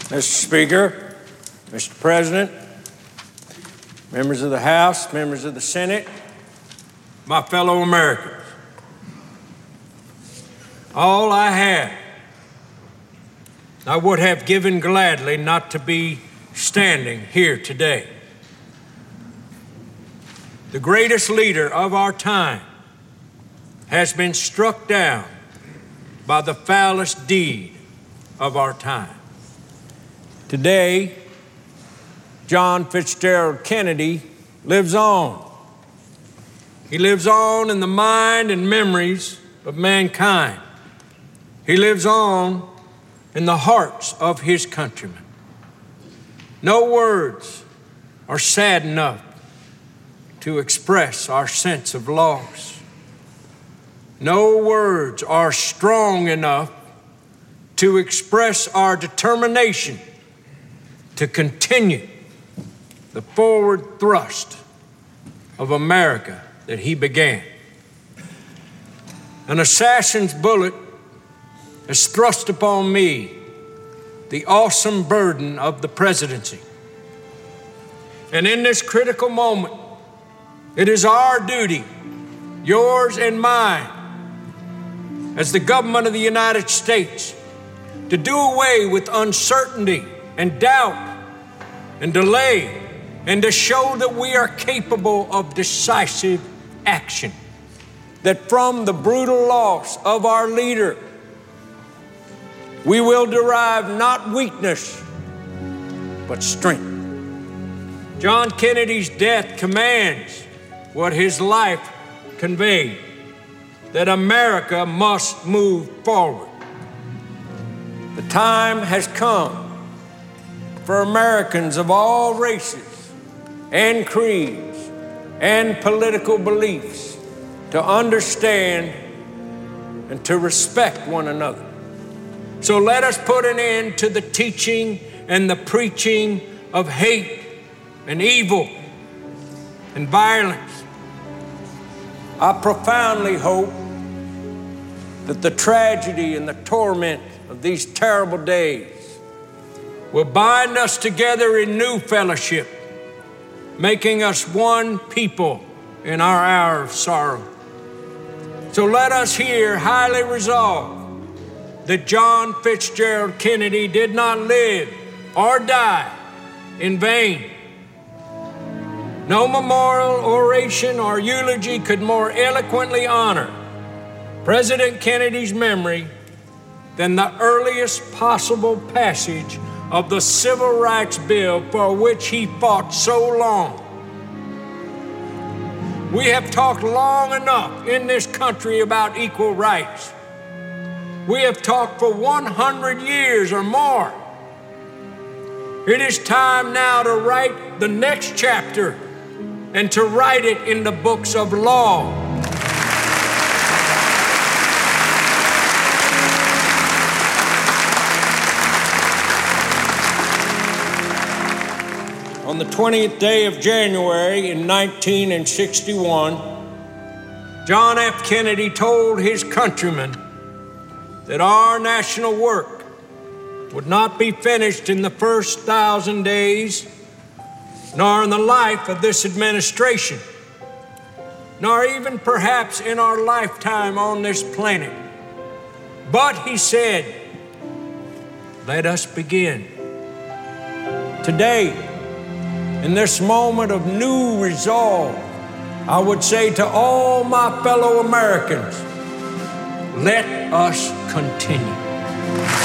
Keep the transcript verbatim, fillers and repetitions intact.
Mister Speaker, Mister President, members of the House, members of the Senate, my fellow Americans, all I have, I would have given gladly not to be standing here today. The greatest leader of our time has been struck down by the foulest deed of our time. Today, John Fitzgerald Kennedy lives on. He lives on in the mind and memories of mankind. He lives on in the hearts of his countrymen. No words are sad enough to express our sense of loss. No words are strong enough to express our determination to continue the forward thrust of America that he began. An assassin's bullet has thrust upon me the awesome burden of the presidency. And in this critical moment, it is our duty, yours and mine, as the government of the United States, to do away with uncertainty and doubt and delay, and to show that we are capable of decisive action. That from the brutal loss of our leader, we will derive not weakness, but strength. John Kennedy's death commands what his life conveyed, that America must move forward. The time has come for Americans of all races and creeds and political beliefs to understand and to respect one another. So let us put an end to the teaching and the preaching of hate and evil and violence. I profoundly hope that the tragedy and the torment of these terrible days will bind us together in new fellowship, making us one people in our hour of sorrow. So let us here highly resolve that John Fitzgerald Kennedy did not live or die in vain. No memorial, oration, or eulogy could more eloquently honor President Kennedy's memory than the earliest possible passage of the Civil Rights Bill for which he fought so long. We have talked long enough in this country about equal rights. We have talked for one hundred years or more. It is time now to write the next chapter and to write it in the books of law. On the twentieth day of January in nineteen sixty-one, John F. Kennedy told his countrymen that our national work would not be finished in the first thousand days, nor in the life of this administration, nor even perhaps in our lifetime on this planet. But he said, let us begin. Today, in this moment of new resolve, I would say to all my fellow Americans, let us continue.